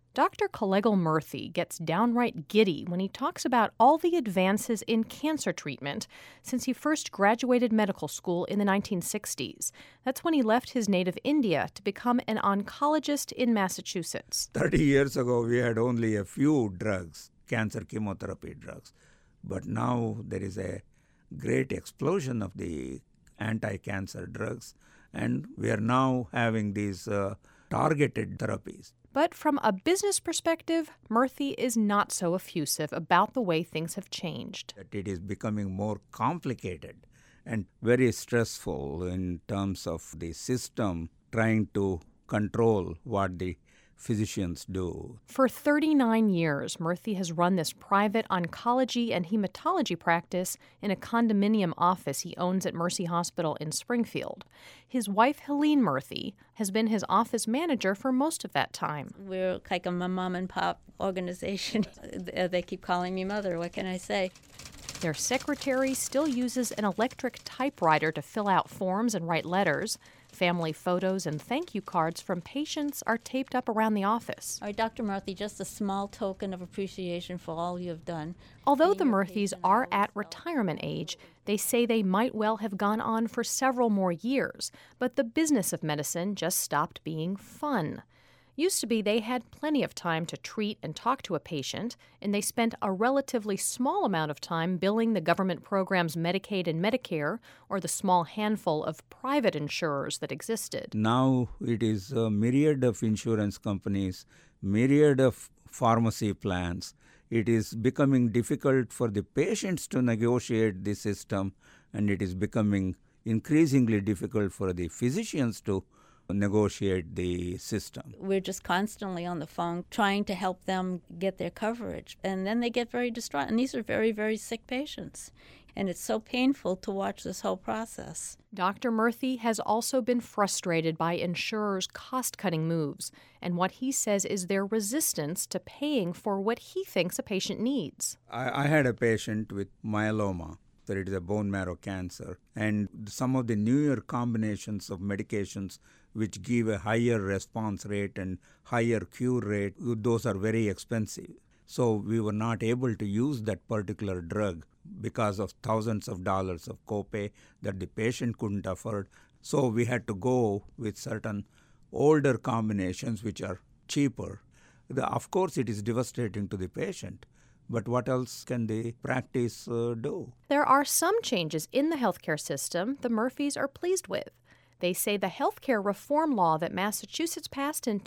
Dr. Kalegal Murthy gets downright giddy when he talks about all the advances in cancer treatment since he first graduated medical school in the 1960s. That's when he left his native India to become an oncologist in Massachusetts. 30 years ago, we had only a few drugs, cancer chemotherapy drugs. But now there is a great explosion of the anti-cancer drugs, and we are now having these targeted therapies. But from a business perspective, Murthy is not so effusive about the way things have changed. It is becoming more complicated and very stressful in terms of the system trying to control what the physicians do. For 39 years, Murthy has run this private oncology and hematology practice in a condominium office he owns at Mercy Hospital in Springfield. His wife, Helene Murthy, has been his office manager for most of that time. We're like a mom and pop organization. They keep calling me mother. What can I say? Their secretary still uses an electric typewriter to fill out forms and write letters. Family photos and thank you cards from patients are taped up around the office. All right, Dr. Murthy, just a small token of appreciation for all you have done. Although the Murthys are at retirement age, they say they might well have gone on for several more years, but the business of medicine just stopped being fun. Used to be they had plenty of time to treat and talk to a patient, and they spent a relatively small amount of time billing the government programs Medicaid and Medicare, or the small handful of private insurers that existed. Now it is a myriad of insurance companies, myriad of pharmacy plans. It is becoming difficult for the patients to negotiate the system, and it is becoming increasingly difficult for the physicians to negotiate the system. We're just constantly on the phone trying to help them get their coverage. And then they get very distraught. And these are very, very sick patients. And it's so painful to watch this whole process. Dr. Murthy has also been frustrated by insurers' cost-cutting moves and what he says is their resistance to paying for what he thinks a patient needs. I had a patient with myeloma. So it is a bone marrow cancer. And some of the newer combinations of medications which give a higher response rate and higher cure rate, those are very expensive. So we were not able to use that particular drug because of thousands of dollars of copay that the patient couldn't afford. So we had to go with certain older combinations which are cheaper. Of course, it is devastating to the patient. But what else can the practice do? There are some changes in the healthcare system the Murphys are pleased with. They say the healthcare reform law that Massachusetts passed in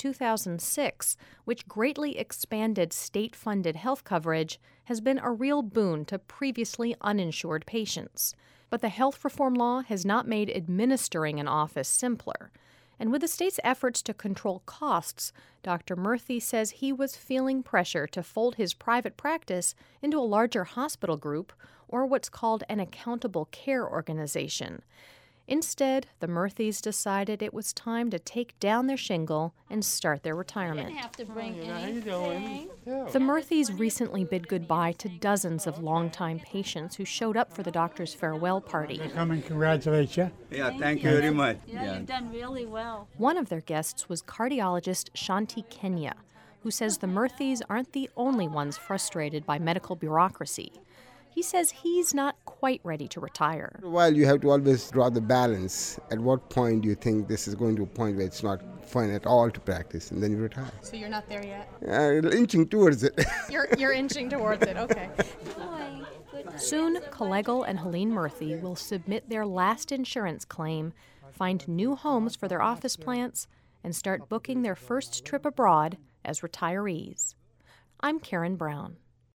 2006, which greatly expanded state-funded health coverage, has been a real boon to previously uninsured patients. But the health reform law has not made administering an office simpler. And with the state's efforts to control costs, Dr. Murthy says he was feeling pressure to fold his private practice into a larger hospital group or what's called an accountable care organization. Instead, the Murthys decided it was time to take down their shingle and start their retirement. Didn't have to bring anything. The Murthys recently bid goodbye to dozens of longtime patients who showed up for the doctor's farewell party. Come and congratulate you. Yeah, thank you very much. Yeah, you've done really well. One of their guests was cardiologist Shanti Kenya, who says the Murthys aren't the only ones frustrated by medical bureaucracy. He says he's not quite ready to retire. While you have to always draw the balance, at what point do you think this is going to a point where it's not fun at all to practice, and then you retire? So you're not there yet? Inching towards it. You're inching towards it, okay. Soon, Kalegal and Helene Murthy will submit their last insurance claim, find new homes for their office plants, and start booking their first trip abroad as retirees. I'm Karen Brown.